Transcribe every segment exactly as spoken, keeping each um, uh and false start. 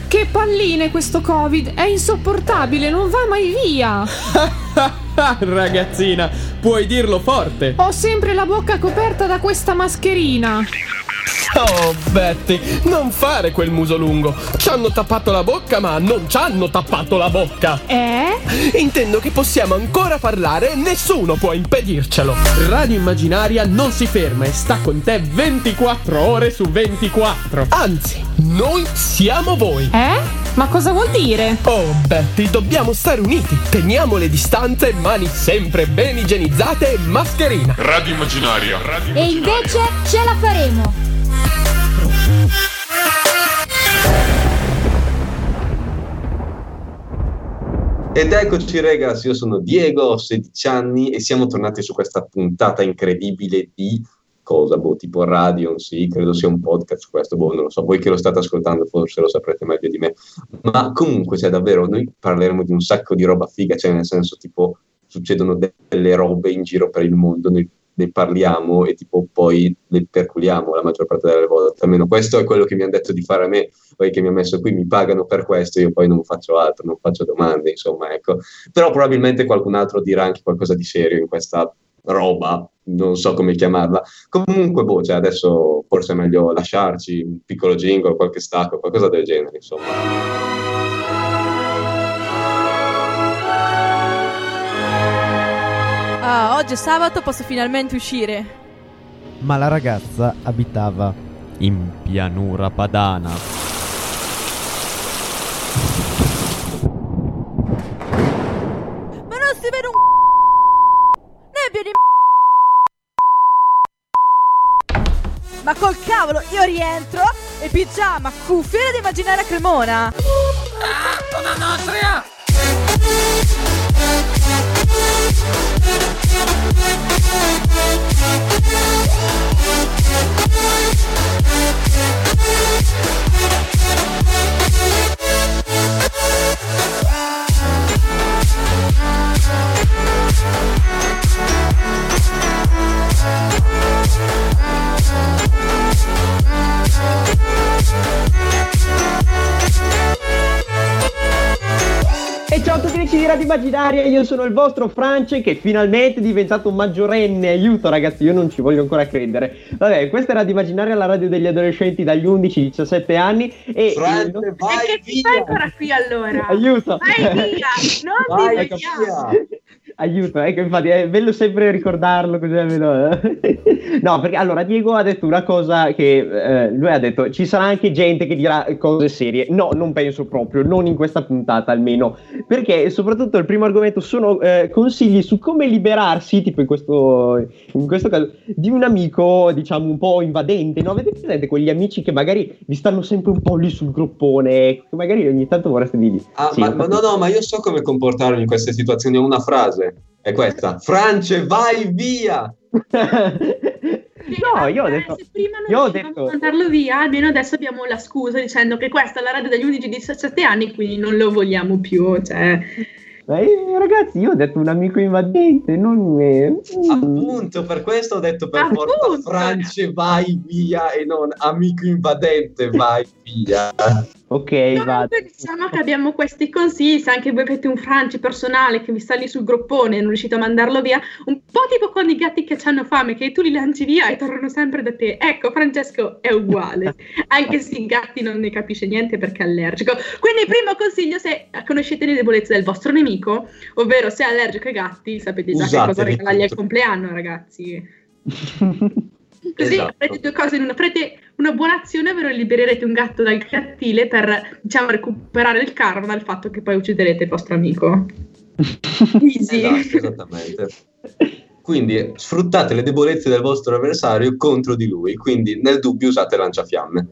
Che palline questo Covid, è insopportabile, non va mai via. Ragazzina, puoi dirlo forte. Ho sempre la bocca coperta da questa mascherina. Oh Betty, non fare quel muso lungo. Ci hanno tappato la bocca, ma non ci hanno tappato la bocca. Eh? Intendo che possiamo ancora parlare e nessuno può impedircelo. Radio Immaginaria non si ferma e sta con te ventiquattro ore su ventiquattro. Anzi, noi siamo voi. Eh? Ma cosa vuol dire? Oh Betty, dobbiamo stare uniti. Teniamo le distanze, mani sempre ben igienizzate e mascherina. Radio Immaginaria. Radio E invece ce la faremo. Ed eccoci ragazzi, io sono Diego, ho sedici anni e siamo tornati su questa puntata incredibile di cosa, boh, tipo Radion, sì, credo sia un podcast questo, boh, non lo so, voi che lo state ascoltando forse lo saprete meglio di me, ma comunque, cioè davvero, noi parleremo di un sacco di roba figa, cioè nel senso tipo succedono delle robe in giro per il mondo, noi ne parliamo e tipo poi le perculiamo la maggior parte delle volte, almeno questo è quello che mi hanno detto di fare a me, poi che mi ha messo qui, mi pagano per questo, io poi non faccio altro, non faccio domande, insomma, ecco, però probabilmente qualcun altro dirà anche qualcosa di serio in questa roba, non so come chiamarla, comunque boh, cioè adesso forse è meglio lasciarci un piccolo jingle, qualche stacco, qualcosa del genere, insomma. Ah, oggi è sabato, posso finalmente uscire. Ma la ragazza abitava in pianura padana. Ma non si vede un nebbia di ma col cavolo, io rientro e pigiama, cuffia di Immaginaria Cremona. Ah, una nostra! E ciao a tutti amici di Radio Immaginaria, io sono il vostro France che finalmente è diventato un maggiorenne. Aiuto ragazzi, io non ci voglio ancora credere. Vabbè, questa è Radio Immaginaria, la radio degli adolescenti dagli undici ai diciassette anni. E France, no... vai e che via! fai ancora qui allora? Aiuto! Vai via! Non vai ti vediamo! via! Aiuto, ecco, infatti è bello sempre ricordarlo così almeno. No, perché allora Diego ha detto una cosa che eh, lui ha detto ci sarà anche gente che dirà cose serie. No, non penso proprio, non in questa puntata almeno, perché soprattutto il primo argomento sono eh, consigli su come liberarsi, tipo in questo, in questo caso, di un amico diciamo un po' invadente, no? Avete presente quegli amici che magari vi stanno sempre un po' lì sul groppone, che magari ogni tanto vorreste dirgli Ah, sì, ma, ma no, no, ma io so come comportarmi in queste situazioni, ho una frase, è questa: France, vai via! No, io ho detto, se prima non io ho riuscivamo detto a mandarlo via, almeno adesso abbiamo la scusa dicendo che questa è la radio dagli undici ai diciassette anni, quindi non lo vogliamo più, cioè... Eh, ragazzi, io ho detto un amico invadente, non me. Appunto, per questo ho detto per Appunto. forza France, vai via e non amico invadente, vai via. Ok, Comunque va. diciamo che abbiamo questi consigli, se anche voi avete un Franci personale che vi sta lì sul groppone e non riuscite a mandarlo via, un po' tipo con i gatti che hanno fame, che tu li lanci via e tornano sempre da te. Ecco, Francesco è uguale, anche se i gatti non ne capisce niente perché è allergico. Quindi primo consiglio, se conoscete le debolezze del vostro nemico, ovvero se è allergico ai gatti, sapete già Usateli che cosa regalargli al tutto. compleanno, ragazzi. Così Esatto. farete due cose in una, farete una buona azione, ovvero libererete un gatto dal cattile per, diciamo, recuperare il karma dal fatto che poi ucciderete il vostro amico. Easy. Esatto, esattamente. Quindi sfruttate le debolezze del vostro avversario contro di lui, quindi nel dubbio usate lanciafiamme.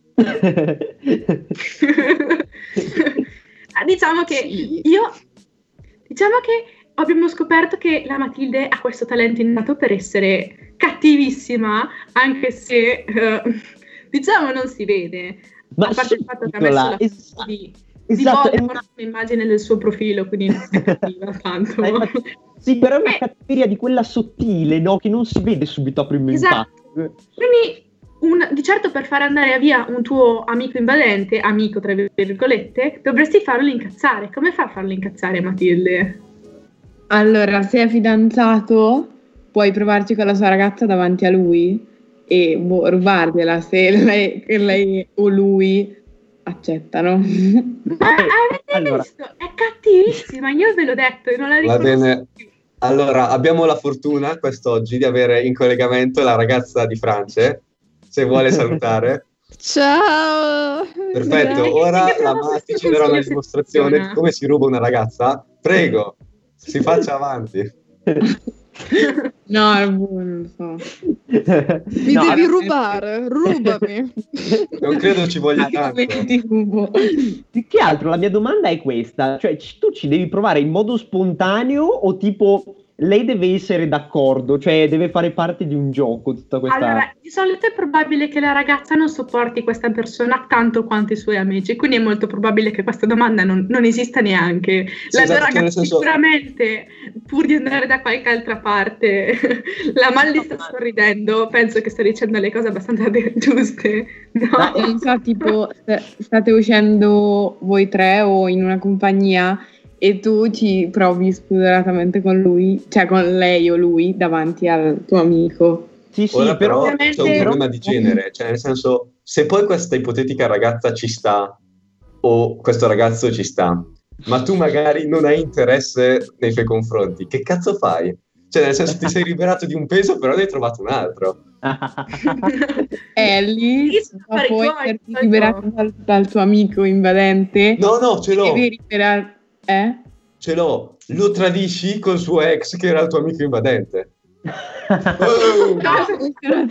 Diciamo che io diciamo che abbiamo scoperto che la Matilde ha questo talento innato per essere cattivissima, anche se eh, diciamo non si vede. Ma a parte il fatto che ha messo la esatto, foto di, esatto, di è Voldemort una- come immagine del suo profilo, quindi non è cattiva tanto. Eh, ma- Sì, però è una Eh. cattiveria di quella sottile, no? Che non si vede subito a primo Esatto. impatto. Quindi un, di certo per fare andare via un tuo amico invadente, amico tra virgolette, dovresti farlo incazzare. Come fa a farlo incazzare, Matilde? Allora, se è fidanzato, puoi provarci con la sua ragazza davanti a lui e boh, rubargliela se lei, lei o lui accettano. Ma avete allora. visto? È cattivissima, io ve l'ho detto e non la riconosco. Va bene. Allora, abbiamo la fortuna quest'oggi di avere in collegamento la ragazza di France, se vuole salutare. Ciao! Perfetto, ora la Matti ci darà una dimostrazione di come si ruba una ragazza. Prego, si faccia avanti. No, non so. Mi No, devi allora- rubare, rubami. Non credo ci voglia tanto. Più che altro la mia domanda è questa, cioè c- tu ci devi provare in modo spontaneo o tipo lei deve essere d'accordo, cioè deve fare parte di un gioco tutta questa... Allora, di solito è probabile che la ragazza non sopporti questa persona tanto quanto i suoi amici, quindi è molto probabile che questa domanda non, non esista neanche. Sì, La esatto, ragazza nel senso- sicuramente, pur di andare da qualche altra parte, la Malli sta sorridendo, penso che sta dicendo le cose abbastanza de- giuste. No? Non so, tipo, st- state uscendo voi tre o in una compagnia e tu ci provi spudoratamente con lui, cioè con lei o lui davanti al tuo amico. Sì, sì, Ora però ovviamente- c'è un problema di genere, cioè nel senso, se poi questa ipotetica ragazza ci sta o questo ragazzo ci sta, ma tu magari non hai interesse nei suoi confronti, che cazzo fai? Cioè nel senso ti sei liberato di un peso però ne hai trovato un altro. Ellie, Io sono dopo fuori esserti coin, liberato no. dal, dal tuo amico invadente, No, no, ce l'ho, devi liberare... Eh? ce l'ho. Lo tradisci col suo ex che era il tuo amico invadente. Oh! tu, tu non,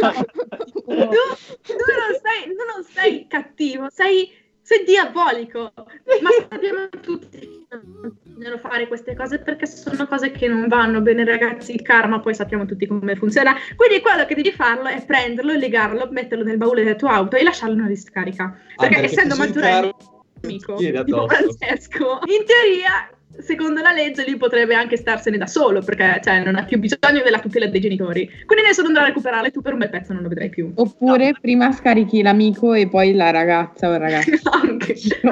sei, tu non sei cattivo, sei, sei diabolico, ma sappiamo tutti che non bisogna fare queste cose perché sono cose che non vanno bene, ragazzi. Il karma poi sappiamo tutti come funziona, quindi quello che devi farlo è prenderlo, legarlo, metterlo nel baule della tua auto e lasciarlo in una discarica, perché, perché essendo così il maggiorenne karma amico ti viene tipo addosso. Francesco, in teoria secondo la legge lui potrebbe anche starsene da solo perché cioè, non ha più bisogno della tutela dei genitori, quindi adesso andrà a recuperarle, tu per un bel pezzo non lo vedrai più. Oppure prima scarichi l'amico e poi la ragazza o il ragazzo. Anche. No,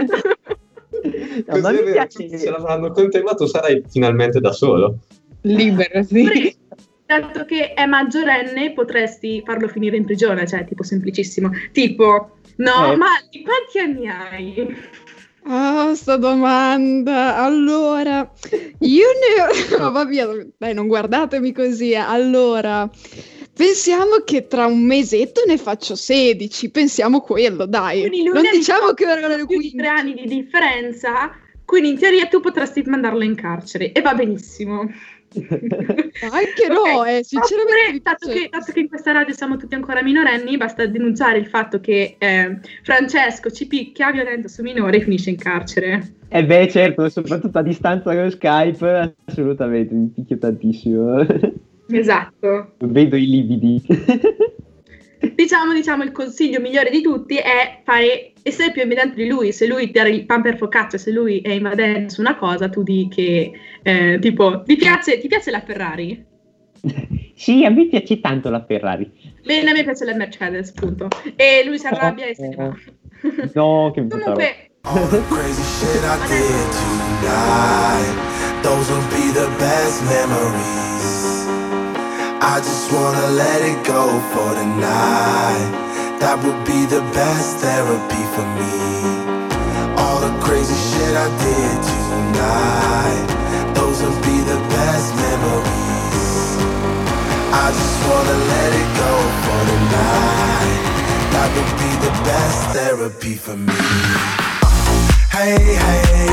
Così ma è mi vero, piace- tutti ce l'avranno con te, ma tu sarai finalmente da solo. Libero, sì. Pure, dato che è maggiorenne potresti farlo finire in prigione, cioè tipo semplicissimo, tipo no, Eh. ma di quanti anni hai? Ah, sta domanda. Allora, io ne ho... No, va via, dai, non guardatemi così. eh. Allora, pensiamo che tra un mesetto ne faccio sedici. Pensiamo quello, dai. Quindi lui Non ne ha diciamo che diciotto, erano le più di quindici. tre anni di differenza, quindi in teoria tu potresti mandarlo in carcere e va benissimo. Anche no, Ok. eh, sinceramente. Oppure, mi dato, piace. che, dato che in questa radio siamo tutti ancora minorenni, basta denunciare il fatto che eh, Francesco ci picchia, violenta su minore e finisce in carcere. Eh beh, certo, soprattutto a distanza con Skype, assolutamente, mi picchio tantissimo. Esatto. Vedo i lividi. Diciamo, diciamo, il consiglio migliore di tutti è fare essere più evidente di lui. Se lui ti dà il pan per focaccia, se lui è invadente su una cosa, tu di che eh, tipo ti piace, ti piace la Ferrari? Sì, a me piace tanto la Ferrari. Bene, a me piace la Mercedes, punto. E lui si arrabbia e se ne va. No, che brutta roba. Comunque, All the crazy shit I did tonight, those will be the best memories. I just wanna let it go for the night. That would be the best therapy for me. All the crazy shit I did tonight, those will be the best memories. I just wanna let it go for the night. That would be the best therapy for me. Hey, hey,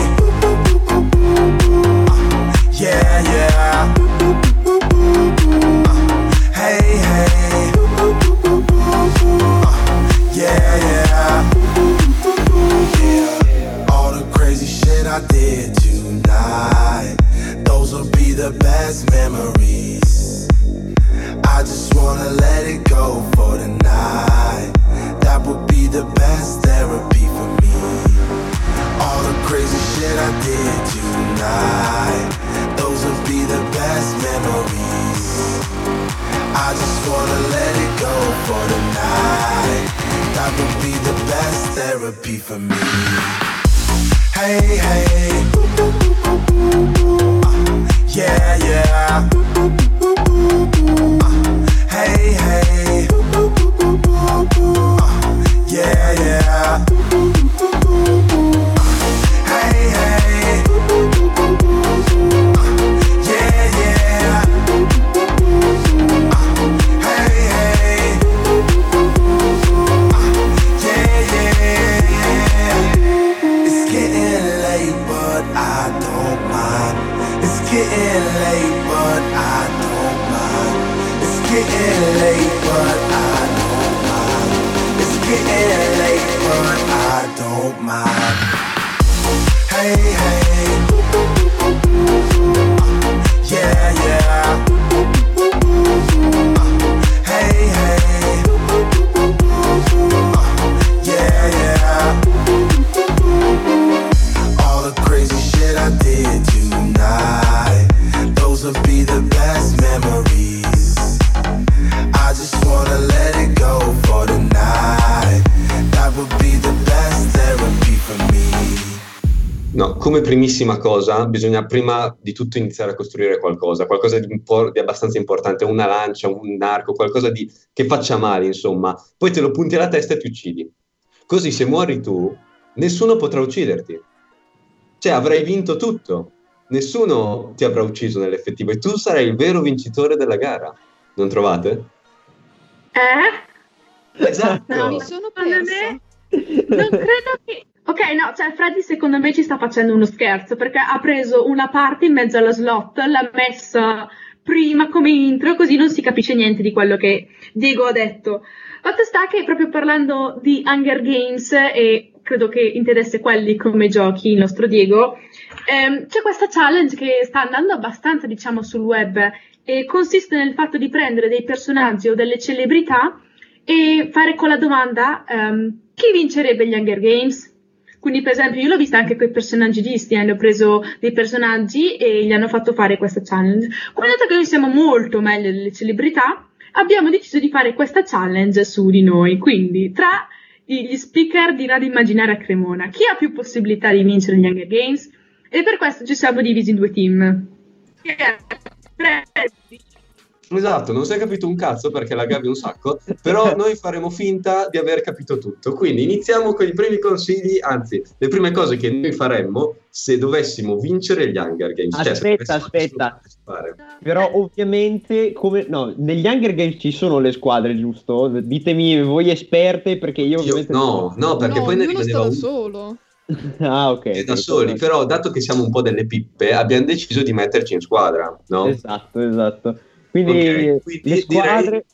uh, yeah, yeah. Uh, hey, hey, uh, yeah, yeah. Yeah. All the crazy shit I did tonight, those will be the best memories. I just wanna let it go for the night. That would be the best therapy for me. All the crazy shit I did tonight, those will be the best memories. for me. Hey, hey. Uh, yeah, yeah. Uh, hey, hey. Uh, yeah, yeah. Hey, hey. Uh, yeah, yeah. Uh, hey, hey. Uh, yeah, yeah. It's getting late, but I don't mind. It's getting late, but I don't mind. It's getting late, but I don't mind. It's getting late, but I don't mind. Hey, hey. Uh, yeah, yeah. Uh, hey, hey. Uh, yeah, yeah. All the crazy shit I did tonight, those will be the best memories. I just wanna let it go for the night. That would be the best therapy for me. No, come primissima cosa bisogna prima di tutto iniziare a costruire qualcosa, qualcosa di, impor- di abbastanza importante, una lancia, un arco, qualcosa di, che faccia male, insomma. Poi te lo punti alla testa e ti uccidi. Così se muori tu, nessuno potrà ucciderti. Cioè avrai vinto tutto. Nessuno ti avrà ucciso nell'effettivo e tu sarai il vero vincitore della gara. Non trovate? Eh? Esatto. No, Mi sono secondo persa. me non credo che... Ok, no, cioè Freddy secondo me ci sta facendo uno scherzo perché ha preso una parte in mezzo alla slot, l'ha messa prima come intro, così non si capisce niente di quello che Diego ha detto. Fatto sta che proprio parlando di Hunger Games, e credo che intendesse quelli come giochi il nostro Diego, ehm, c'è questa challenge che sta andando abbastanza, diciamo, sul web e consiste nel fatto di prendere dei personaggi o delle celebrità e fare con la domanda ehm, chi vincerebbe gli Hunger Games? Quindi per esempio io l'ho vista anche con i personaggi Disney, hanno preso dei personaggi e gli hanno fatto fare questa challenge. Come dato che noi siamo molto meglio delle celebrità, abbiamo deciso di fare questa challenge su di noi. Quindi tra gli speaker di Radio Immaginaria Cremona, chi ha più possibilità di vincere gli Hunger Games? E per questo ci siamo divisi in due team. Esatto, non si è capito un cazzo perché la gabbia un sacco, però noi faremo finta di aver capito tutto. Quindi iniziamo con i primi consigli, anzi, le prime cose che noi faremmo se dovessimo vincere gli Hunger Games. Aspetta, cioè, aspetta. Però ovviamente, come no, negli Hunger Games ci sono le squadre, giusto? Ditemi voi esperte, perché io, io ovviamente... No, no, perché no, poi ne ognuno sta rimaneva da uno. solo. Ah, ok. E da soli, però dato che siamo un po' delle pippe, abbiamo deciso di metterci in squadra, no? Esatto, esatto. Quindi, okay, quindi le squadre...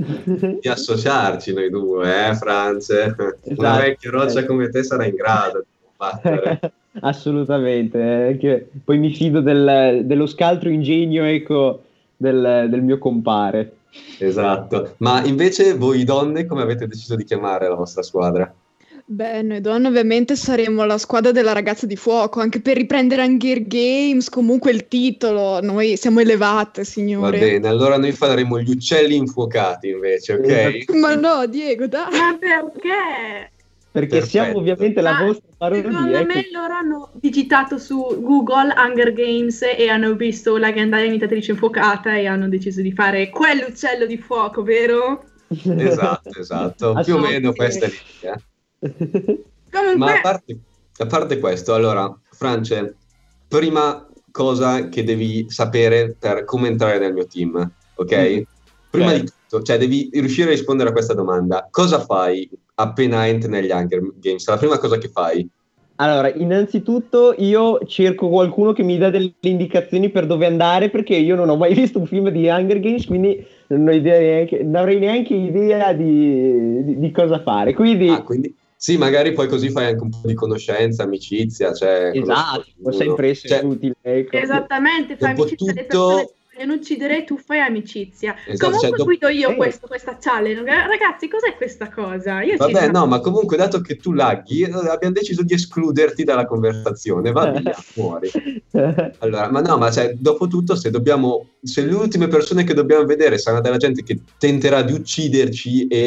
di associarci noi due, eh, France? Esatto. Una vecchia roccia come te sarà in grado di combattere. Assolutamente, eh, che poi mi fido del, dello scaltro ingegno, ecco, del, del mio compare. Esatto, ma invece voi donne come avete deciso di chiamare la vostra squadra? Beh, noi donne ovviamente saremo la squadra della ragazza di fuoco, anche per riprendere Hunger Games, comunque il titolo, noi siamo elevate, signore. Va bene, allora noi faremo gli uccelli infuocati invece, ok? Ma no, Diego, dai! Ma perché? Perché Perfetto. siamo ovviamente la Ah, vostra parodia. Secondo me che... loro hanno digitato su Google Hunger Games e hanno visto la ghiandaia imitatrice infuocata e hanno deciso di fare quell'uccello di fuoco, vero? Esatto, esatto, più o meno questa è l'idea. Comunque... Ma a parte, a parte questo, allora, France, prima cosa che devi sapere per come entrare nel mio team, ok? Mm. Prima okay. di tutto, cioè devi riuscire a rispondere a questa domanda. Cosa fai appena entri negli Hunger Games? La prima cosa che fai? Allora, innanzitutto io cerco qualcuno che mi dà delle indicazioni per dove andare, perché io non ho mai visto un film di Hunger Games, quindi non ho idea neanche, non avrei neanche idea di, di, di cosa fare. Quindi... Ah, quindi... Sì, magari poi così fai anche un po' di conoscenza, amicizia, cioè... Esatto, può sempre essere cioè, utile. Ecco. Esattamente, fai dopo amicizia tutto... alle persone che vogliono uccidere e tu fai amicizia. Esatto, comunque cioè, dopo... guido io eh. questo, questa challenge. Ragazzi, cos'è questa cosa? Io Vabbè, ci no, ma comunque dato che tu laghi, abbiamo deciso di escluderti dalla conversazione, va via, muori. Allora, ma no, ma cioè, dopo tutto, se dobbiamo... Se le ultime persone che dobbiamo vedere saranno della gente che tenterà di ucciderci e...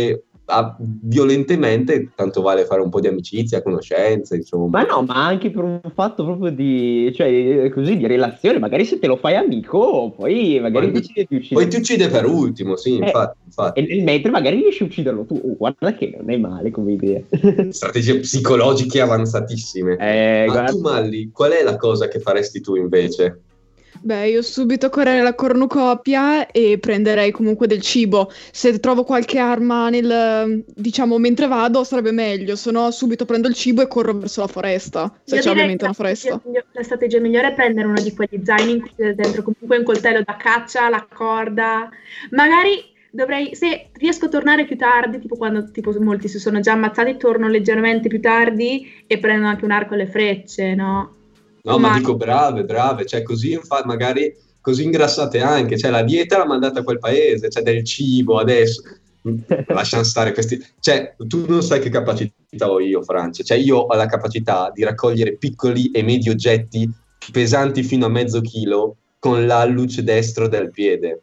a- violentemente, tanto vale fare un po' di amicizia, conoscenza, insomma. Ma no, ma anche per un fatto proprio di, cioè, così, di relazione, magari se te lo fai amico, poi magari Poi, decidi di uccidere. poi ti uccide per ultimo, sì, Eh, infatti, infatti. E nel mentre magari riesci a ucciderlo tu. Oh, guarda che non è male come idea. Strategie psicologiche avanzatissime. Eh, Ma guarda- tu, Malli, qual è la cosa che faresti tu invece? Beh, io subito correre la cornucopia e prenderei comunque del cibo. Se trovo qualche arma nel, diciamo, mentre vado, sarebbe meglio. Se no, subito prendo il cibo e corro verso la foresta. Se Io c'è direi ovviamente che una la strategia, foresta. migliore- la strategia migliore è prendere uno di quegli zaini in cui c'è dentro comunque un coltello da caccia, la corda. Magari dovrei, se riesco a tornare più tardi, tipo quando tipo, molti si sono già ammazzati, torno leggermente più tardi e prendo anche un arco e le frecce, no? No, ma Ma- dico brave, brave, cioè così infa- magari così ingrassate anche, cioè la dieta l'ha mandata a quel paese, c'è del cibo adesso. Lasciamo stare questi, cioè tu non sai che capacità ho io, Francia, cioè io ho la capacità di raccogliere piccoli e medi oggetti pesanti fino a mezzo chilo con l'alluce destro del piede.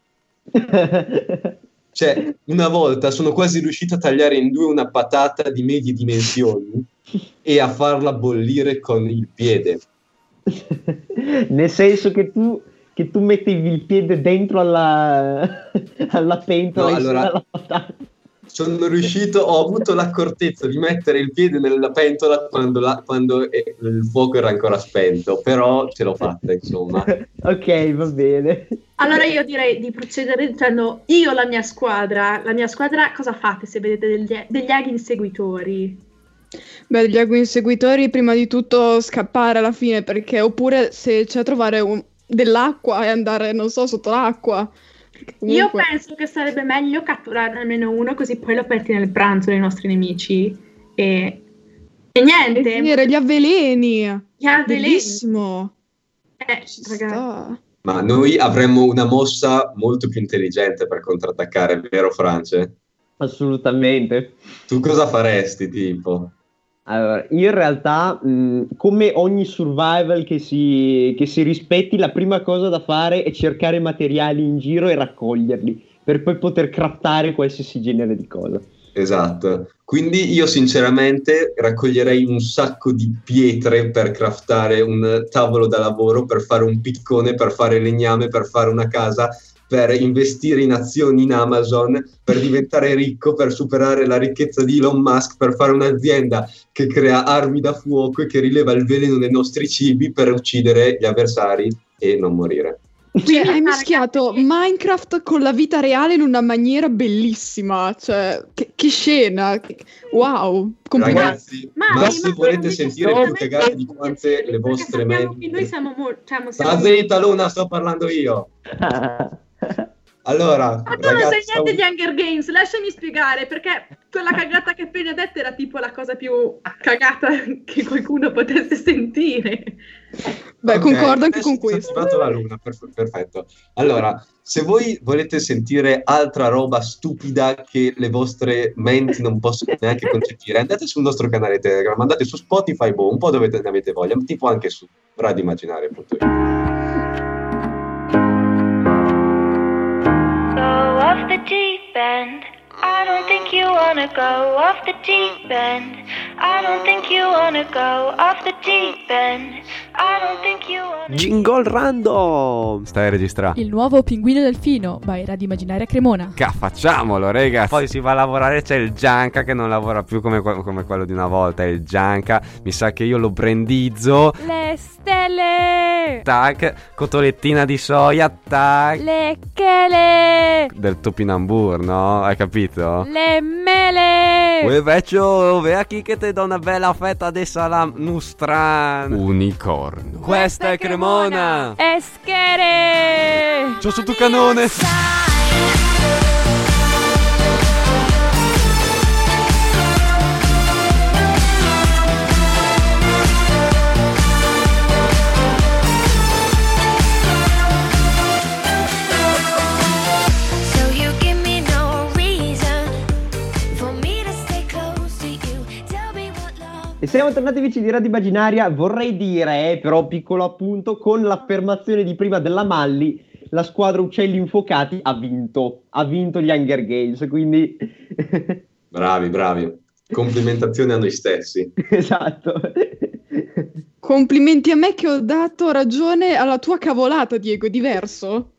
Cioè, una volta sono quasi riuscito a tagliare in due una patata di medie dimensioni e a farla bollire con il piede. Nel senso che tu, che tu mettevi il piede dentro alla, alla pentola No, insieme allora- alla patata. Sono riuscito, ho avuto l'accortezza di mettere il piede nella pentola quando, la- quando eh, il fuoco era ancora spento, però ce l'ho fatta, insomma. Ok, va bene. Allora io direi di procedere dicendo io la mia squadra, la mia squadra cosa fate se vedete degli, degli aghi inseguitori? Beh, gli agui inseguitori, prima di tutto scappare alla fine, perché oppure se c'è trovare un- dell'acqua e andare, non so, sotto l'acqua. Perché Io comunque- penso che sarebbe meglio catturare almeno uno così poi lo metti nel pranzo dei nostri nemici e, e niente, E finire gli avveleni. gli avveleni. Bellissimo. Eh, Ci ragazzi. sta. Ma noi avremmo una mossa molto più intelligente per contrattaccare, vero France? Assolutamente. Tu cosa faresti, tipo? Allora, in realtà, mh, come ogni survival che si, che si rispetti, la prima cosa da fare è cercare materiali in giro e raccoglierli, per poi poter craftare qualsiasi genere di cosa. Esatto. Quindi io sinceramente raccoglierei un sacco di pietre per craftare un tavolo da lavoro, per fare un piccone, per fare legname, per fare una casa, per investire in azioni in Amazon, per diventare ricco, per superare la ricchezza di Elon Musk, per fare un'azienda che crea armi da fuoco e che rileva il veleno nei nostri cibi per uccidere gli avversari e non morire. Cioè, Quindi, hai ah, mischiato ragazzi, Minecraft con la vita reale in una maniera bellissima. Cioè, che, che scena. che- Wow, complimenti. Ragazzi, Ma- ma ma- se ma- volete ma- sentire ma- più cagate di quante le perché vostre sappiamo che noi menti... siamo molto, cioè, siamo Sta zitta, Luna, sto parlando io. Allora, Ma tu non sai ragazzi, niente di Hunger Games, lasciami spiegare, perché quella cagata che appena detto era tipo la cosa più cagata che qualcuno potesse sentire. Beh, ok, concordo anche adesso con è questo. attivato la luna, perf- perfetto. Allora, se voi volete sentire altra roba stupida che le vostre menti non possono neanche concepire, andate sul nostro canale Telegram, andate su Spotify, boh, un po' dove te ne avete voglia, tipo anche su radioimmaginario punto it. Go off the deep end. I don't think you wanna go off the deep end. I don't think you wanna go off the deep end. I don't think you wanna. Jingle random! Stai registrando? Il nuovo Pinguino Delfino by Radio Immaginaria Cremona. Ca, facciamolo, rega. Poi si va a lavorare, c'è il Gianca che non lavora più come, que- come quello di una volta. È il Gianca, mi sa che io lo brandizzo. Le stelle! Tac, cotolettina di soia, tac. Le chele! Del topinambur, no? Hai capito? Le mele! Uè vecchio, ve qui che ti do una bella fetta di salam nustran. Unicorno. Questa è Cremona. Eschere! C'ho sotto canone. So you give me no reason for me to stay close to you. Tell me what love. E siamo tornati amici di Radio Immaginaria, vorrei dire, eh, però piccolo appunto, con l'affermazione di prima della Malli, la squadra Uccelli Infuocati ha vinto, ha vinto gli Hunger Games, quindi Bravi, bravi. Complimentazione a noi stessi. Esatto. Complimenti a me che ho dato ragione alla tua cavolata, Diego, è diverso?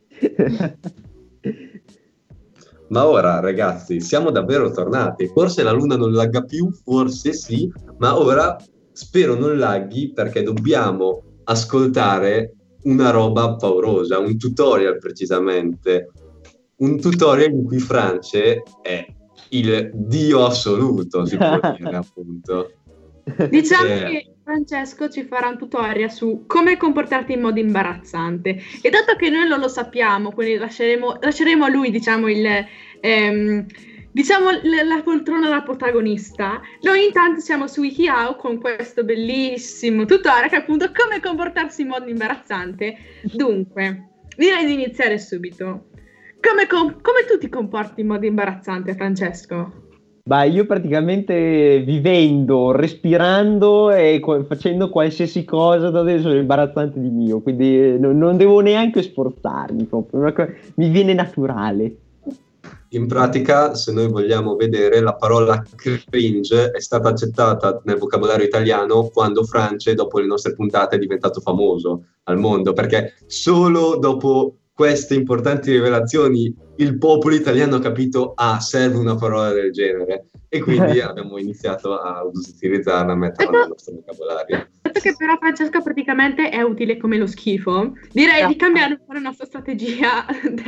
Ma ora, ragazzi, siamo davvero tornati. Forse la luna non lagga più, forse sì, ma ora spero non laghi perché dobbiamo ascoltare una roba paurosa, un tutorial precisamente. Un tutorial in cui France è il dio assoluto, si può dire, appunto. Diciamo Eh. che Francesco ci farà un tutorial su come comportarti in modo imbarazzante, e dato che noi non lo sappiamo, quindi lasceremo, lasceremo a lui, diciamo, il ehm, diciamo l- la poltrona da protagonista. Noi intanto siamo su WikiHow con questo bellissimo tutorial che è appunto come comportarsi in modo imbarazzante. Dunque, direi di iniziare subito. Come, com- come tu ti comporti in modo imbarazzante, Francesco? Beh, io praticamente vivendo, respirando e co- facendo qualsiasi cosa dove sono imbarazzante di mio, quindi eh, no- non devo neanche sforzarmi proprio, una co- mi viene naturale. In pratica, se noi vogliamo vedere, la parola cringe è stata accettata nel vocabolario italiano quando France, dopo le nostre puntate, è diventato famoso al mondo, perché solo dopo queste importanti rivelazioni il popolo italiano ha capito, ah, serve una parola del genere, e quindi abbiamo iniziato a utilizzarla, a metterla nel nostro vocabolario. Dato che però Francesco praticamente è utile come lo schifo, direi di cambiare un po' la nostra strategia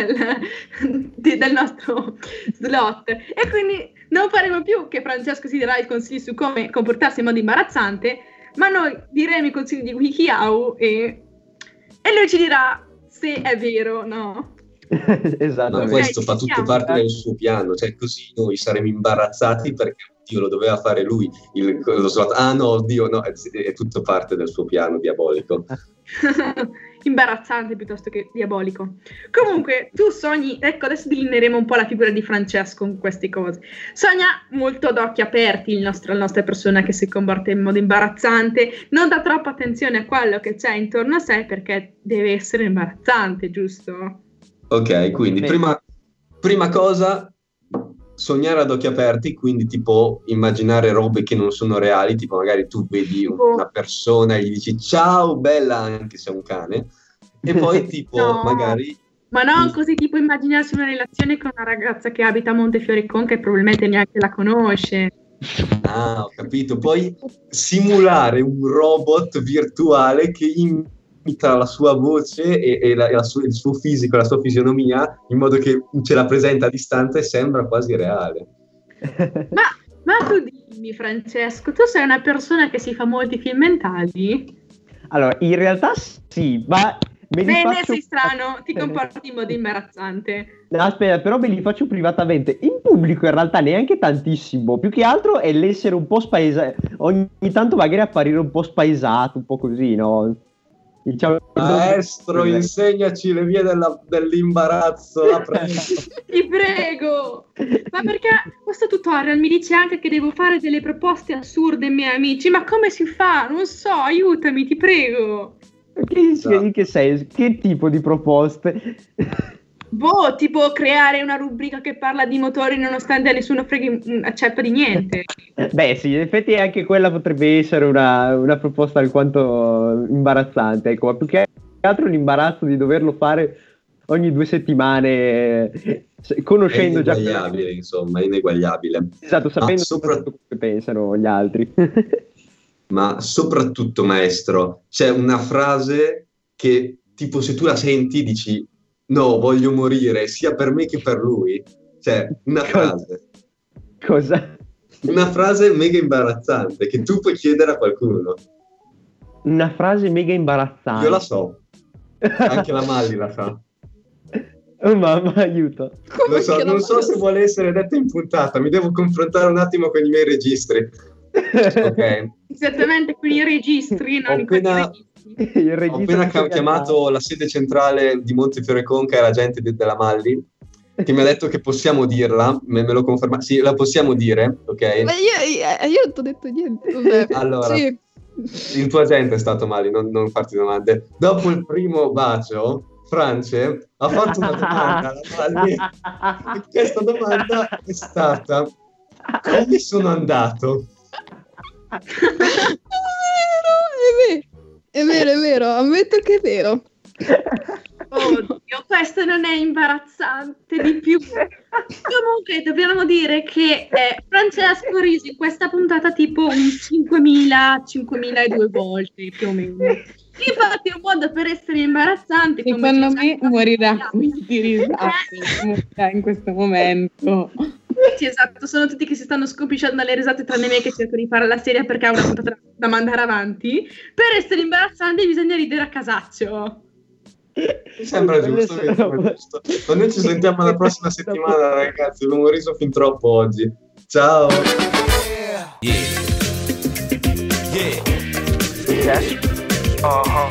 del, di- del nostro slot, e quindi non faremo più che Francesco si darà i consigli su come comportarsi in modo imbarazzante, ma noi diremo i consigli di WikiHow e, e lui ci dirà se è vero o no. Esatto. Ma questo fa tutto parte del suo piano, cioè così noi saremo imbarazzati perché Dio lo doveva fare lui, il, lo slot. Ah no, oddio, no, è, è tutto parte del suo piano diabolico. Imbarazzante piuttosto che diabolico. Comunque, tu sogni, ecco, adesso delineeremo un po' la figura di Francesco con queste cose. Sogna molto ad occhi aperti il nostro, la nostra persona che si comporta in modo imbarazzante, non dà troppa attenzione a quello che c'è intorno a sé perché deve essere imbarazzante, giusto? Ok, quindi prima, prima cosa, sognare ad occhi aperti, quindi tipo immaginare robe che non sono reali, tipo magari tu vedi un- una persona e gli dici ciao bella anche se è un cane, e poi tipo No. magari Ma non così, tipo immaginarsi una relazione con una ragazza che abita a Montefiore Conca e probabilmente neanche la conosce. ah, ho capito, poi simulare un robot virtuale che imita la sua voce e, e la- e la sua- il suo fisico, la sua fisionomia, in modo che ce la presenta a distanza e sembra quasi reale. Ma, ma tu dimmi, Francesco, tu sei una persona che si fa molti film mentali? Allora, in realtà sì, ma me li Bene, faccio... sei strano, ti comporti in modo imbarazzante. No, aspetta, però me li faccio privatamente. In pubblico in realtà neanche tantissimo. Più che altro è l'essere un po' spaesato. Ogni tanto magari apparire un po' spaesato, un po' così, no? Diciamo... Maestro, insegnaci le vie della- dell'imbarazzo, la prego. Ti prego! Ma perché questo tutorial mi dice anche che devo fare delle proposte assurde ai miei amici? Ma come si fa? Non so, aiutami, ti prego! Che, in che senso? Che tipo di proposte? Boh, tipo creare una rubrica che parla di motori nonostante a nessuno freghi una ceppa di niente. Beh sì, in effetti anche quella potrebbe essere una, una proposta alquanto imbarazzante, ecco, ma più che altro l'imbarazzo di doverlo fare ogni due settimane, eh, se- conoscendo È già... ineguagliabile, insomma, è ineguagliabile. Esatto, sapendo Ma sopra- soprattutto che pensano gli altri. Ma soprattutto, maestro, c'è una frase che, tipo, se tu la senti, dici no, voglio morire, sia per me che per lui. Cioè, una frase. Cosa? Una frase mega imbarazzante che tu puoi chiedere a qualcuno. Una frase mega imbarazzante. Io la so. Anche la Malli la sa. Oh mamma, aiuto. Lo so, non so se vuole essere detta in puntata, mi devo confrontare un attimo con i miei registri. Ok. Esattamente, con i registri, non Ho in questi appena- registri. Ho appena ca- chiamato la sede centrale di Montefiore Conca e la gente de- della Malli, che mi ha detto che possiamo dirla, me, me lo conferma. Sì, la possiamo dire, ok? Ma io, io, io non ti ho detto niente. Vabbè. Allora, Sì. il tuo agente è stato Malli, non, non farti domande. Dopo il primo bacio, France ha fatto una domanda alla Malli, e questa domanda è stata: Come sono andato? È vero, è vero, è vero, ammetto che è vero. Oddio, questo non è imbarazzante di più. Comunque dobbiamo dire che eh, Francesco Risi in questa puntata tipo un cinquemila, cinquemila e due volte più o meno. Infatti è un modo per essere imbarazzanti. Secondo me morirà qui di risate in questo momento. Sì, esatto, sono tutti che si stanno scompisciando alle risate tranne me che cerco di fare la serie perché ha una puntata da mandare avanti. Per essere imbarazzanti bisogna ridere a casaccio. Mi sembra giusto, mi sembra giusto. Ma noi ci sentiamo la prossima settimana, ragazzi. Abbiamo riso fin troppo oggi. Ciao. Yeah. Yeah. Yes. Uh-huh.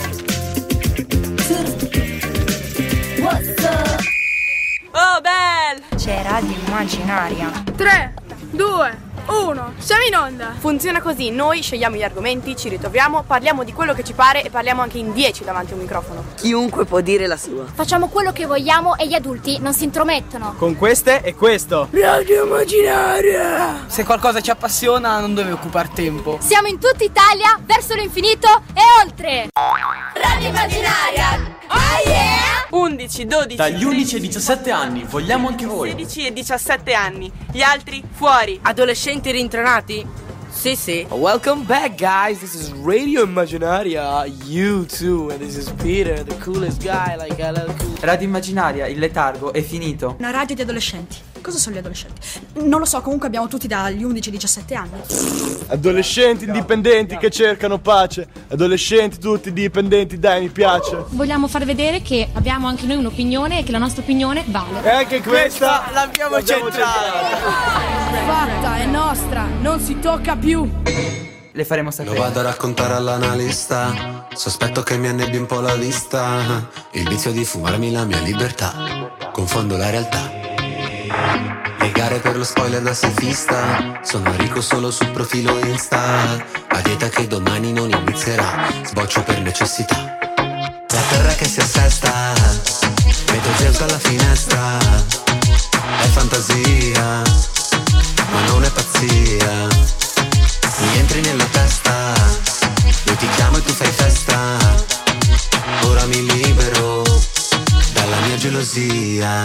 What's up? Oh, bel! C'è Radio Immaginaria. tre, due, uno, siamo in onda! Funziona così, noi scegliamo gli argomenti, ci ritroviamo, parliamo di quello che ci pare e parliamo anche in dieci davanti a un microfono. Chiunque può dire la sua. Facciamo quello che vogliamo e gli adulti non si intromettono. Con queste e questo. Radio Immaginaria! Se qualcosa ci appassiona non deve occupare tempo. Siamo in tutta Italia, verso l'infinito e oltre! Radio Immaginaria! Oh yeah! undici, dodici, Dagli undici ai diciassette anni, vogliamo anche voi. sedici e diciassette anni, gli altri fuori. Adolescenti rintonati? Sì, sì. Welcome back, guys. This is Radio Immaginaria. You too. And this is Peter, the coolest guy. Like I love cool. Radio Immaginaria, il letargo è finito. Una radio di adolescenti. Cosa sono gli adolescenti? Non lo so, comunque abbiamo tutti dagli undici ai diciassette anni. Adolescenti indipendenti che cercano pace. Adolescenti tutti dipendenti, dai, mi piace. Vogliamo far vedere che abbiamo anche noi un'opinione e che la nostra opinione vale. E anche questa l'abbiamo centrata. Fatta, è nostra, non si tocca più. Le faremo sapere. Lo vado a raccontare all'analista. Sospetto che mi annebbi un po' la vista. Il vizio di fumarmi la mia libertà. Confondo la realtà. Le gare per lo spoiler da selfista. Sono ricco solo sul profilo Insta. A dieta che domani non inizierà. Sboccio per necessità. La terra che si assesta. Vedo Zeus dalla finestra. È fantasia, ma non è pazzia. Mi entri nella testa. Io ti chiamo e tu fai festa. Ora mi libero dalla mia gelosia.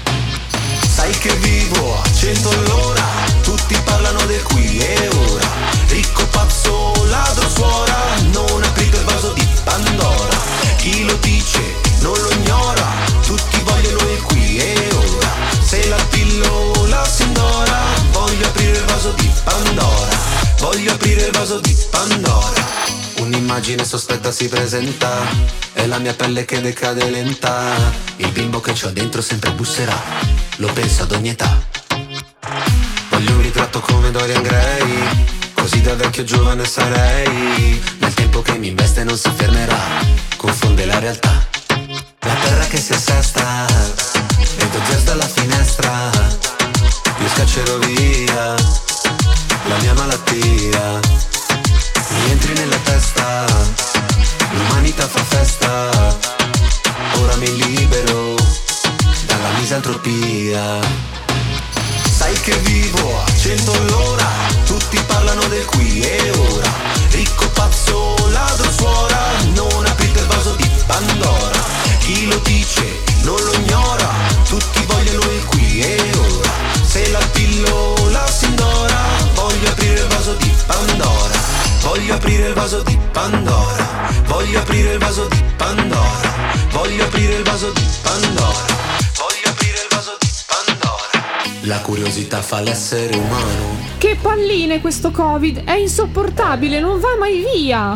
Sai che vivo a cento all'ora. Tutti parlano del qui e ora. Ricco, pazzo, ladro, suora. Non aprite il vaso di Pandora. Chi lo dice non lo ignora. Tutti vogliono il qui e ora. Se la pillola si indora. Voglio aprire il vaso di Pandora. Voglio aprire il vaso di Pandora. Un'immagine sospetta si presenta. È la mia pelle che decade lenta. Il bimbo che c'ho dentro sempre busserà. Lo penso ad ogni età. Voglio un ritratto come Dorian Gray. Così da vecchio giovane sarei. Nel tempo che mi investe non si fermerà. Confonde la realtà. La terra che si assesta. Vedo Zeus dalla finestra. Io scaccerò via la mia malattia. Mi entri nella testa. L'umanità fa festa. Ora mi libero dalla misantropia. Sai che vivo a cento all'ora. Tutti parlano del qui e ora. Ricco, pazzo, ladro, suora. Non aprite il vaso di Pandora. Chi lo dice non lo ignora. Tutti vogliono il qui e ora. Se la pillola si indora. Voglio aprire il vaso di Pandora. Voglio aprire il vaso di Pandora. Voglio aprire il vaso di Pandora. Voglio aprire il vaso di Pandora. Voglio aprire il vaso di Pandora. La curiosità fa l'essere umano. Che palline questo Covid, è insopportabile, non va mai via.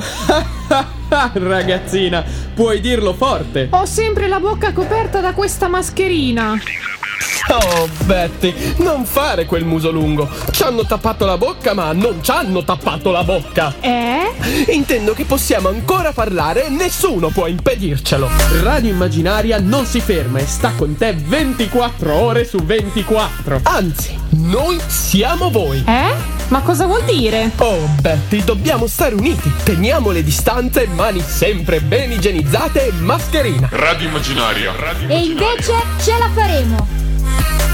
Ragazzina, puoi dirlo forte. Ho sempre la bocca coperta da questa mascherina. Oh, Betty, non fare quel muso lungo. Ci hanno tappato la bocca, ma non ci hanno tappato la bocca. Eh? Intendo che possiamo ancora parlare e nessuno può impedircelo. Radio Immaginaria non si ferma e sta con te ventiquattro ore su ventiquattro. Anzi, noi siamo voi. Eh? Ma cosa vuol dire? Oh, Betty, dobbiamo stare uniti. Teniamo le distanze, mani sempre ben igienizzate e mascherina. Radio Immaginaria. Radio E invece ce la faremo.